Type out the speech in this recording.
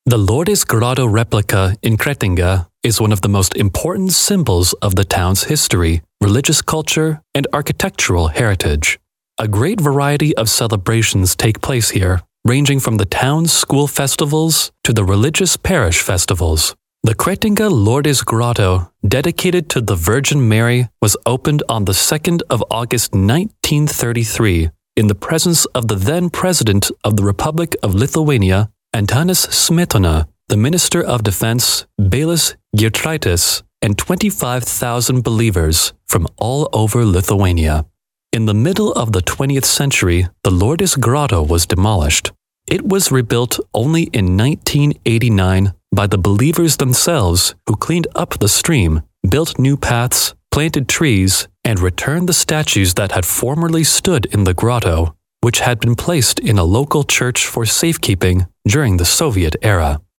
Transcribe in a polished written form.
The Lourdes Grotto replica in Kretinga is one of the most important symbols of the town's history, religious culture, and architectural heritage. A great variety of celebrations take place here, ranging from the town's school festivals to the religious parish festivals. The Kretinga Lourdes Grotto, dedicated to the Virgin Mary, was opened on the 2nd of August 1933 in the presence of the then President of the Republic of Lithuania, Antanas Smetona, the Minister of Defense, Bailis Giedraitis, and 25,000 believers from all over Lithuania. In the middle of the 20th century, the Lourdes Grotto was demolished. It was rebuilt only in 1989 by the believers themselves, who cleaned up the stream, built new paths, planted trees, and returned the statues that had formerly stood in the grotto, which had been placed in a local church for safekeeping during the Soviet era.